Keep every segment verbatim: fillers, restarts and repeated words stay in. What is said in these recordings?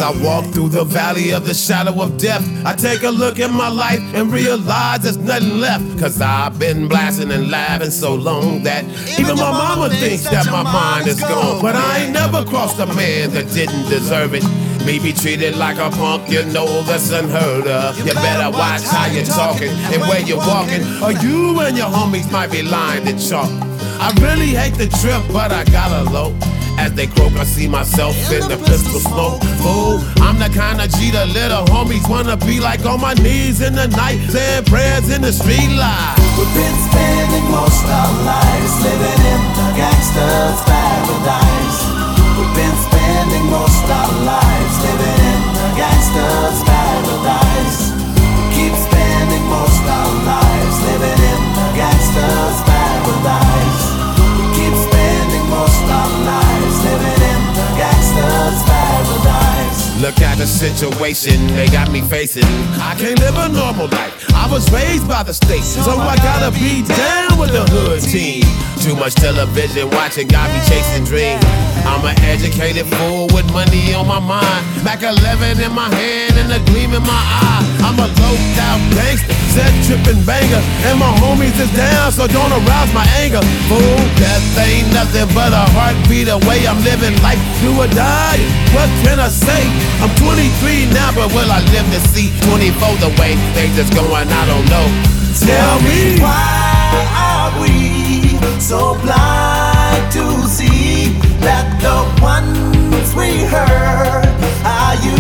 I walk through the valley of the shadow of death, I take a look at my life and realize there's nothing left. Cause I've been blasting and laughing so long that even my mama thinks that my mind is gone. But I ain't never crossed a man that didn't deserve it. Me be treated like a punk, you know that's unheard of. You better watch how you're talking and where you're walking, or you and your homies might be lined in chalk. I really hate the trip, but I gotta low. As they croak, I see myself in the pistol smoke. Fool, I'm the kind of G the little homies wanna be like, on my knees in the night, saying prayers in the street light. We've been spending most our lives living in the gangster's paradise. We've been spending most our lives living in the gangster's paradise. We keep spending most our lives living in the gangster's paradise. We keep spending most our lives living in the gangster's paradise. Look at the situation they got me facing. I can't live a normal life. I was raised by the state, so I gotta be down with the hood team. Too much television watching got me chasing dreams. I'm an educated fool with money on my mind, Mac eleven in my hand and a gleam in my eye. I'm a loped out gangster, set tripping banger, and my homies is down, so don't arouse my anger. Fool, death ain't nothing but a heartbeat away. I'm living life, do or die. What can I say? I'm twenty-three now, but will I live to see twenty-four the way things is going? I don't know. Tell me, why are we so blind to see that the ones we hurt are you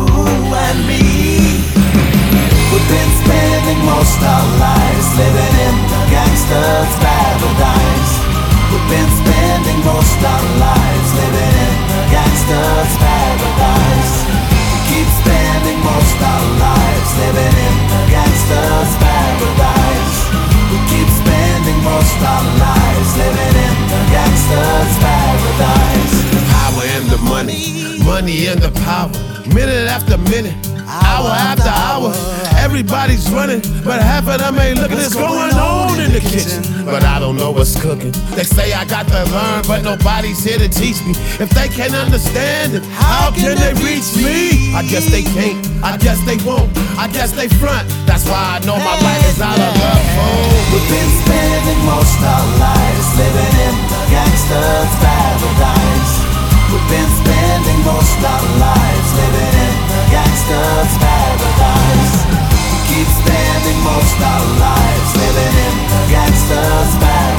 and me? We've been spending most our lives living in the gangster's paradise. We've been spending most our lives living in the gangster's paradise. We keep spending most our lives living in the gangster's paradise. We keep spending most our lives living in the gangster's paradise. The power and the money, money and the power. Minute after minute, hour after hour, everybody's running, but half of them ain't looking. It's going on in the kitchen, but I don't know what's cooking. They say I got to learn, but nobody's here to teach me. If they can't understand it, how can they reach me? I guess they can't, I guess they won't, I guess they front. That's why I know my life is out of love. Oh. We've been spending most our lives living in the gangster's paradise. We've been spending most our lives living in the gangster's paradise. We keep spending most our lives living in the gangster's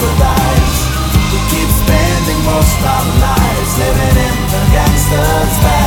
paradise. We keep spending most our lives living in the gangster's paradise.